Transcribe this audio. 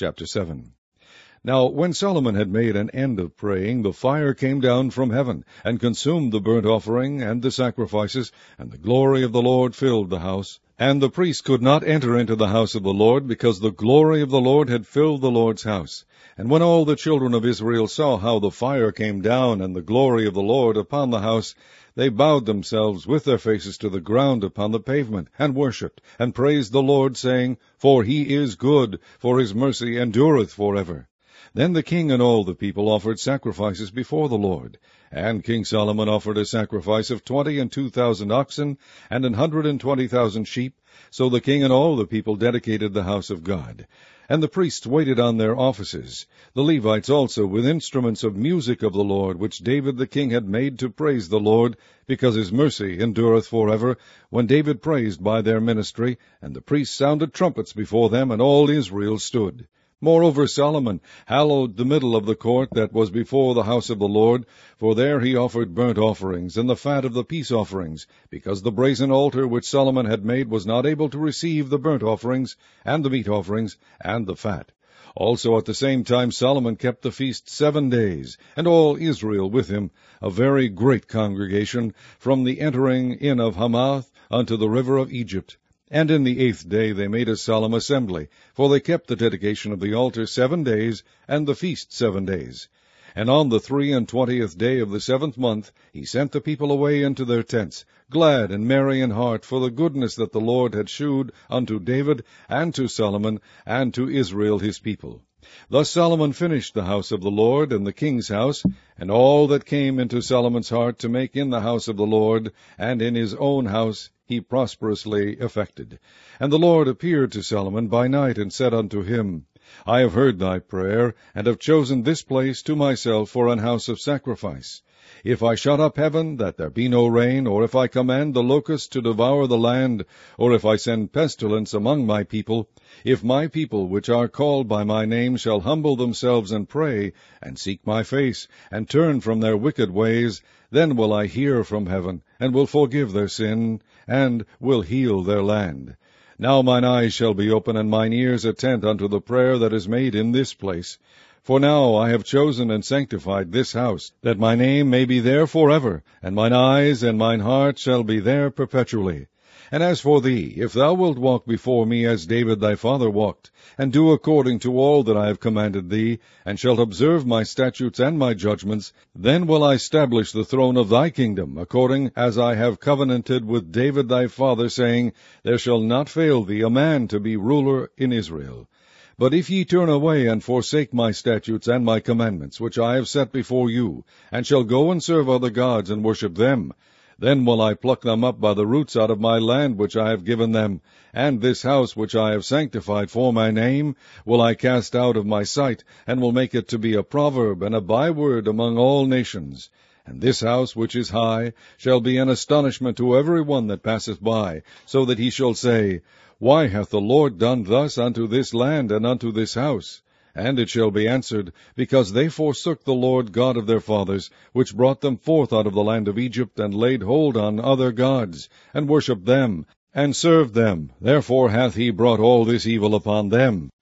Chapter 7. Now when Solomon had made an end of praying, the fire came down from heaven, and consumed the burnt offering and the sacrifices, and the glory of the Lord filled the house. And the priests could not enter into the house of the Lord, because the glory of the Lord had filled the Lord's house. And when all the children of Israel saw how the fire came down and the glory of the Lord upon the house, they bowed themselves with their faces to the ground upon the pavement, and worshipped, and praised the Lord, saying, For he is good, for his mercy endureth forever. Then the king and all the people offered sacrifices before the Lord. And King Solomon offered a sacrifice of 22,000 oxen, and 120,000 sheep. So the king and all the people dedicated the house of God. And the priests waited on their offices, the Levites also with instruments of music of the Lord, which David the king had made to praise the Lord, because his mercy endureth forever, when David praised by their ministry. And the priests sounded trumpets before them, and all Israel stood. Moreover, Solomon hallowed the middle of the court that was before the house of the Lord, for there he offered burnt offerings, and the fat of the peace offerings, because the brazen altar which Solomon had made was not able to receive the burnt offerings, and the meat offerings, and the fat. Also at the same time Solomon kept the feast 7 days, and all Israel with him, a very great congregation, from the entering in of Hamath unto the river of Egypt. And in the 8th day they made a solemn assembly, for they kept the dedication of the altar 7 days, and the feast 7 days. And on the 23 day of the 7th month he sent the people away into their tents, glad and merry in heart, for the goodness that the Lord had shewed unto David, and to Solomon, and to Israel his people. Thus Solomon finished the house of the Lord, and the king's house, and all that came into Solomon's heart to make in the house of the Lord, and in his own house, he prosperously effected. And the Lord appeared to Solomon by night, and said unto him, I have heard thy prayer, and have chosen this place to myself for an house of sacrifice. If I shut up heaven, that there be no rain, or if I command the locust to devour the land, or if I send pestilence among my people, if my people which are called by my name shall humble themselves and pray, and seek my face, and turn from their wicked ways, then will I hear from heaven, and will forgive their sin, and will heal their land. Now mine eyes shall be open, and mine ears attent unto the prayer that is made in this place. For now I have chosen and sanctified this house, that my name may be there forever, and mine eyes and mine heart shall be there perpetually. And as for thee, if thou wilt walk before me as David thy father walked, and do according to all that I have commanded thee, and shalt observe my statutes and my judgments, then will I establish the throne of thy kingdom, according as I have covenanted with David thy father, saying, There shall not fail thee a man to be ruler in Israel. But if ye turn away and forsake my statutes and my commandments, which I have set before you, and shall go and serve other gods and worship them, then will I pluck them up by the roots out of my land which I have given them, and this house which I have sanctified for my name will I cast out of my sight, and will make it to be a proverb and a byword among all nations. And this house which is high shall be an astonishment to every one that passeth by, so that he shall say, Why hath the Lord done thus unto this land and unto this house? And it shall be answered, Because they forsook the Lord God of their fathers, which brought them forth out of the land of Egypt, and laid hold on other gods, and worshipped them, and served them. Therefore hath he brought all this evil upon them.